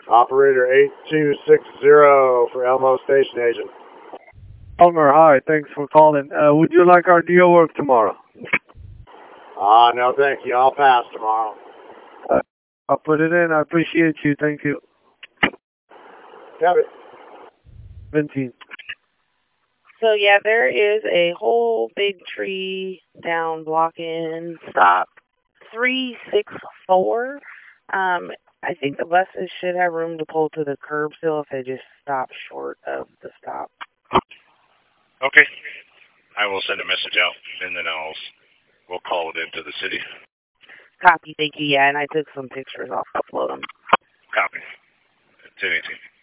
Operator 8260 for Elmo Station Agent. Elmer, hi. Thanks for calling. Would you like our deal work tomorrow? No, thank you. I'll pass tomorrow. I'll put it in. I appreciate you. Thank you. Have it. 17. So, yeah, there is a whole big tree down blocking stop 364. I think the buses should have room to pull to the curb still if they just stop short of the stop. Okay. I will send a message out, and then we'll call it into the city. Copy, thank you. Yeah, and I took some pictures. I'll upload them. Copy. 1018.